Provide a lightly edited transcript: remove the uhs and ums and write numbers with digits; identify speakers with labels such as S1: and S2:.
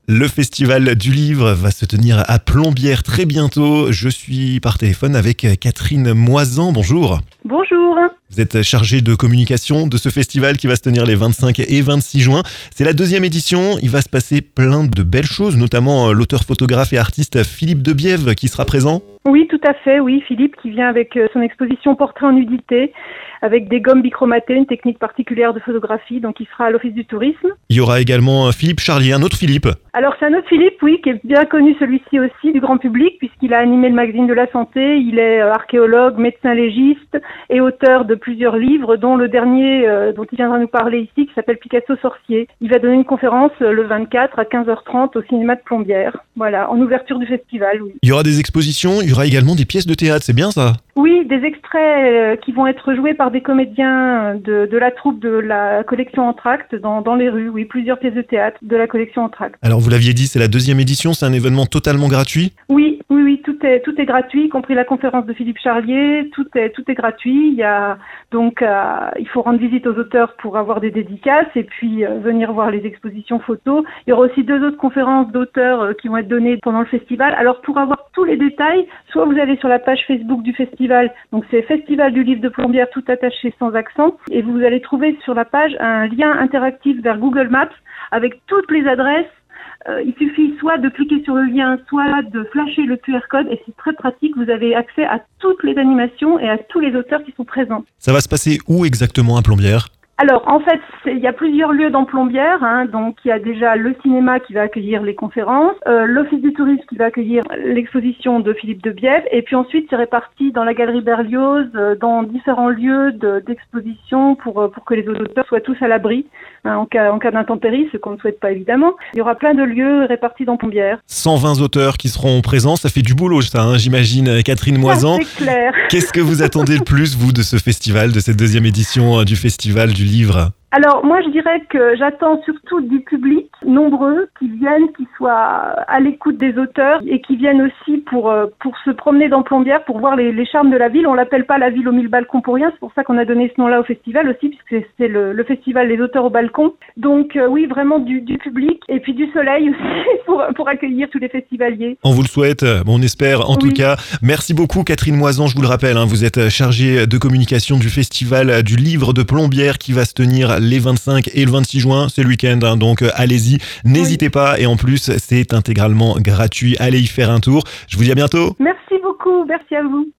S1: Le festival du livre va se tenir à Plombières très bientôt. Je suis par téléphone avec Catherine Moisan. Bonjour.
S2: Bonjour.
S1: Vous êtes chargée de communication de ce festival qui va se tenir les 25 et 26 juin. C'est la 2e édition. Il va se passer plein de belles choses, notamment l'auteur, photographe et artiste Philippe Debiève qui sera présent.
S2: Oui, tout à fait. Oui, Philippe qui vient avec son exposition Portrait en nudité, avec des gommes bichromatées, une technique particulière de photographie, donc il sera à l'Office du tourisme.
S1: Il y aura également Philippe Charlier, un autre Philippe.
S2: Alors c'est un autre Philippe, oui, qui est bien connu celui-ci aussi du grand public, puisqu'il a animé le magazine de la santé. Il est archéologue, médecin légiste et auteur de plusieurs livres, dont le dernier dont il viendra nous parler ici, qui s'appelle Picasso sorcier. Il va donner une conférence le 24 à 15h30 au cinéma de Plombières. Voilà, en ouverture du festival, oui.
S1: Il y aura des expositions, il y aura également des pièces de théâtre, c'est bien ça ?
S2: Oui, des extraits qui vont être joués par des comédiens de la troupe de la collection Entracte dans les rues. Oui, plusieurs pièces de théâtre de la collection Entracte.
S1: Alors vous l'aviez dit, c'est la 2e édition, c'est un événement totalement gratuit ?
S2: Oui, tout est gratuit, y compris la conférence de Philippe Charlier. Tout est gratuit. Il y a donc il faut rendre visite aux auteurs pour avoir des dédicaces et puis venir voir les expositions photos. Il y aura aussi 2 autres conférences d'auteurs qui vont être données pendant le festival. Alors pour avoir tous les détails, soit vous allez sur la page Facebook du festival, donc c'est Festival du livre de Plombières tout attaché sans accent, et vous allez trouver sur la page un lien interactif vers Google Maps avec toutes les adresses. Il suffit soit de cliquer sur le lien, soit de flasher le QR code et c'est très pratique. Vous avez accès à toutes les animations et à tous les auteurs qui sont présents.
S1: Ça va se passer où exactement à Plombières ?
S2: Alors, en fait, il y a plusieurs lieux dans Plombières. Donc, il y a déjà le cinéma qui va accueillir les conférences, l'Office du tourisme qui va accueillir l'exposition de Philippe Debiève, et puis ensuite, c'est réparti dans la galerie Berlioz, dans différents lieux d'exposition pour que les auteurs soient tous à l'abri en cas d'intempéries, ce qu'on ne souhaite pas évidemment. Il y aura plein de lieux répartis dans Plombières.
S1: 120 auteurs qui seront présents, ça fait du boulot, ça, j'imagine, Catherine Moisan.
S2: C'est clair.
S1: Qu'est-ce que vous attendez le plus, vous, de ce festival, de cette 2e édition du festival du livre ?
S2: Alors moi je dirais que j'attends surtout du public nombreux qui viennent, qui soient à l'écoute des auteurs et qui viennent aussi pour se promener dans Plombières, pour voir les charmes de la ville. On l'appelle pas la ville aux 1000 balcons pour rien, c'est pour ça qu'on a donné ce nom-là au festival aussi, puisque c'est le festival des auteurs au balcon. Donc oui, vraiment du public et puis du soleil aussi pour accueillir tous les festivaliers.
S1: On vous le souhaite, on espère en tout cas. Merci beaucoup Catherine Moisan, je vous le rappelle, vous êtes chargée de communication du festival du livre de Plombières qui va se tenir les 25 et le 26 juin, c'est le week-end, donc allez-y, n'hésitez pas, et en plus c'est intégralement gratuit, allez y faire un tour. Je vous dis à bientôt.
S2: Merci beaucoup, merci à vous.